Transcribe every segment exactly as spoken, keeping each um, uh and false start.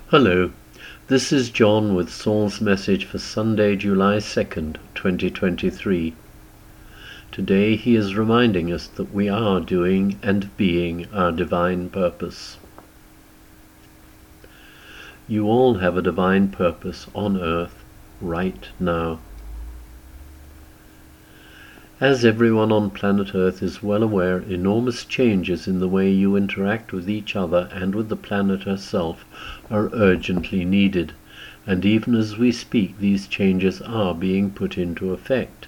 Hello, this is John with Saul's message for Sunday, July second, twenty twenty-three. Today he is reminding us that we are doing and being our divine purpose. You all have a divine purpose on earth right now. As everyone on planet Earth is well aware, enormous changes in the way you interact with each other and with the planet herself are urgently needed, and even as we speak these changes are being put into effect.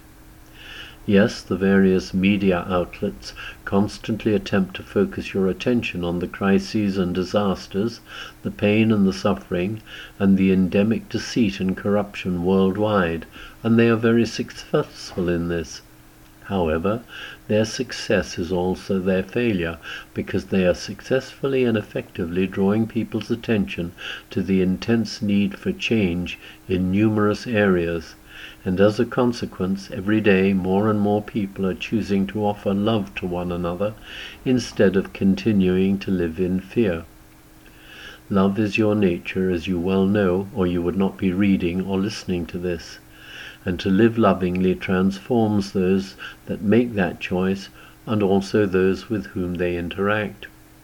Yes, the various media outlets constantly attempt to focus your attention on the crises and disasters, the pain and the suffering, and the endemic deceit and corruption worldwide, and they are very successful in this. However, their success is also their failure, because they are successfully and effectively drawing people's attention to the intense need for change in numerous areas, and as a consequence, every day more and more people are choosing to offer love to one another instead of continuing to live in fear. Love is your nature, as you well know, or you would not be reading or listening to this. And to live lovingly transforms those that make that choice and also those with whom they interact.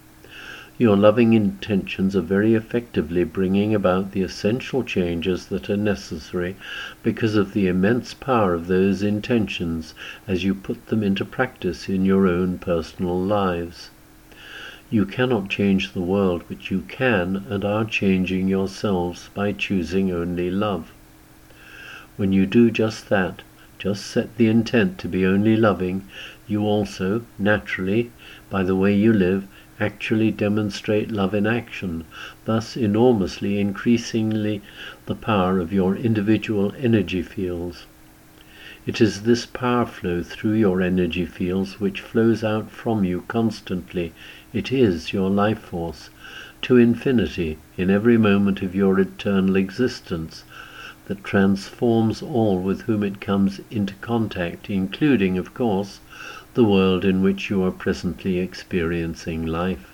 Your loving intentions are very effectively bringing about the essential changes that are necessary because of the immense power of those intentions as you put them into practice in your own personal lives. You cannot change the world, but you can and are changing yourselves by choosing only love. When you do just that, just set the intent to be only loving, you also, naturally, by the way you live, actually demonstrate love in action, thus enormously increasingly the power of your individual energy fields. It is this power flow through your energy fields which flows out from you constantly. It is your life force, to infinity, in every moment of your eternal existence, that transforms all with whom it comes into contact, including, of course, the world in which you are presently experiencing life.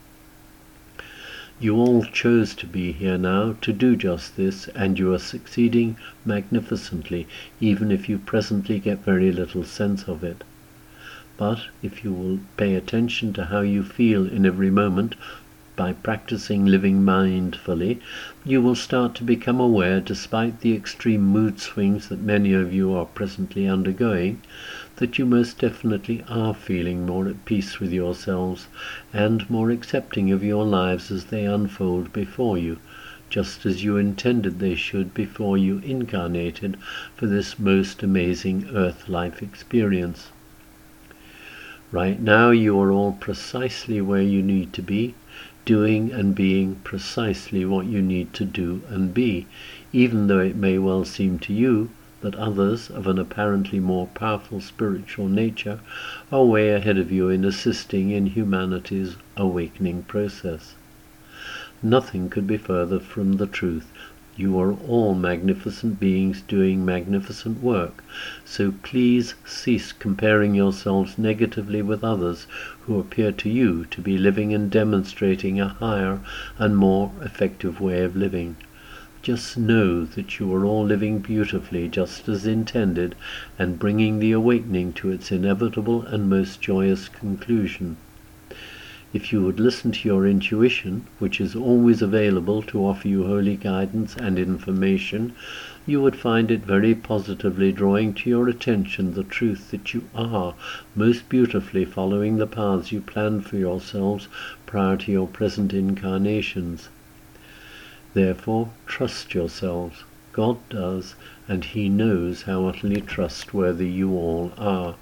You all chose to be here now to do just this, and you are succeeding magnificently, even if you presently get very little sense of it. But if you will pay attention to how you feel in every moment, by practicing living mindfully, you will start to become aware, despite the extreme mood swings that many of you are presently undergoing, that you most definitely are feeling more at peace with yourselves and more accepting of your lives as they unfold before you, just as you intended they should before you incarnated for this most amazing earth life experience. Right now you are all precisely where you need to be, doing and being precisely what you need to do and be, even though it may well seem to you that others of an apparently more powerful spiritual nature are way ahead of you in assisting in humanity's awakening process. Nothing could be further from the truth. You are all magnificent beings doing magnificent work, so please cease comparing yourselves negatively with others who appear to you to be living and demonstrating a higher and more effective way of living. Just know that you are all living beautifully just as intended and bringing the awakening to its inevitable and most joyous conclusion. If you would listen to your intuition, which is always available to offer you holy guidance and information, you would find it very positively drawing to your attention the truth that you are most beautifully following the paths you planned for yourselves prior to your present incarnations. Therefore, trust yourselves. God does, and He knows how utterly trustworthy you all are.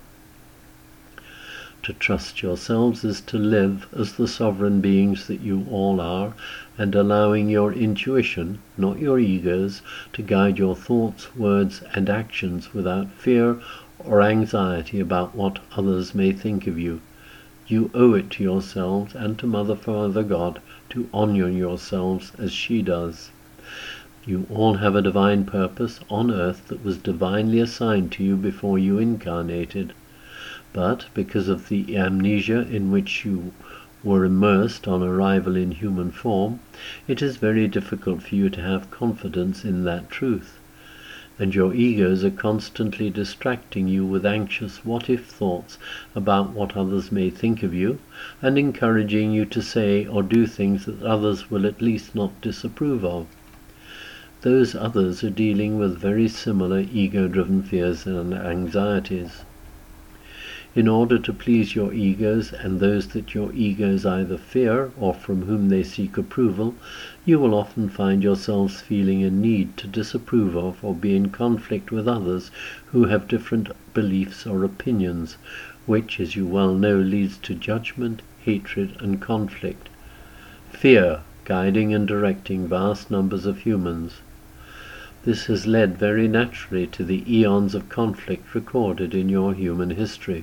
To trust yourselves is to live as the sovereign beings that you all are, and allowing your intuition, not your egos, to guide your thoughts, words, and actions without fear or anxiety about what others may think of you. You owe it to yourselves and to Mother Father God to honor yourselves as she does. You all have a divine purpose on earth that was divinely assigned to you before you incarnated. But because of the amnesia in which you were immersed on arrival in human form, it is very difficult for you to have confidence in that truth, and your egos are constantly distracting you with anxious what-if thoughts about what others may think of you, and encouraging you to say or do things that others will at least not disapprove of. Those others are dealing with very similar ego-driven fears and anxieties. In order to please your egos and those that your egos either fear or from whom they seek approval, you will often find yourselves feeling a need to disapprove of or be in conflict with others who have different beliefs or opinions, which, as you well know, leads to judgment, hatred, and conflict. Fear guiding and directing vast numbers of humans. This has led very naturally to the eons of conflict recorded in your human history.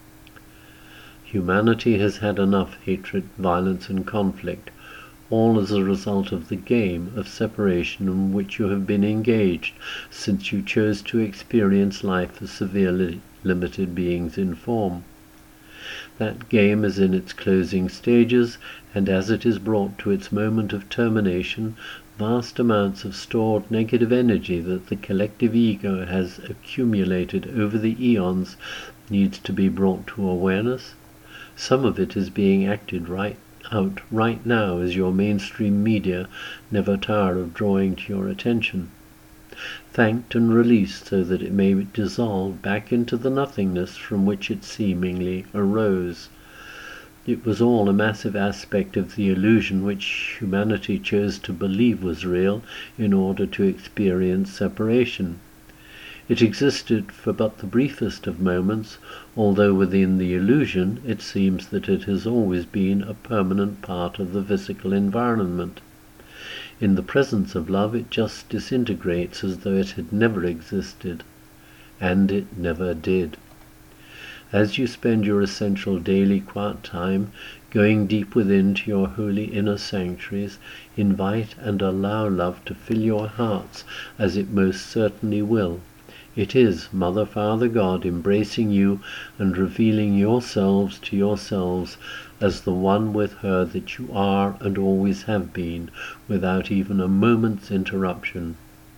Humanity has had enough hatred, violence, and conflict, all as a result of the game of separation in which you have been engaged since you chose to experience life as severely limited beings in form. That game is in its closing stages, and as it is brought to its moment of termination, vast amounts of stored negative energy that the collective ego has accumulated over the eons needs to be brought to awareness. Some of it is being acted right out right now as your mainstream media never tire of drawing to your attention. Thanked and released so that it may dissolve back into the nothingness from which it seemingly arose. It was all a massive aspect of the illusion which humanity chose to believe was real in order to experience separation. It existed for but the briefest of moments, although within the illusion it seems that it has always been a permanent part of the physical environment. In the presence of love it just disintegrates as though it had never existed, and it never did. As you spend your essential daily quiet time, going deep within to your holy inner sanctuaries, invite and allow love to fill your hearts, as it most certainly will. It is Mother, Father, God embracing you and revealing yourselves to yourselves as the one with her that you are and always have been, without even a moment's interruption.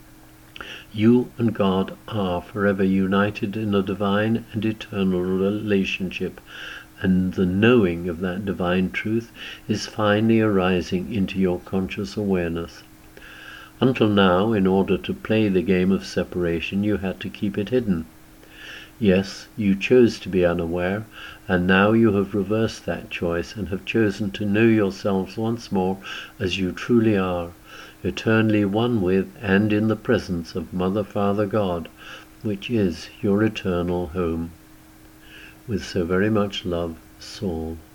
You and God are forever united in a divine and eternal relationship, and the knowing of that divine truth is finally arising into your conscious awareness. Until now, in order to play the game of separation, you had to keep it hidden. Yes, you chose to be unaware, and now you have reversed that choice and have chosen to know yourselves once more as you truly are, eternally one with and in the presence of Mother, Father, God, which is your eternal home. With so very much love, Saul.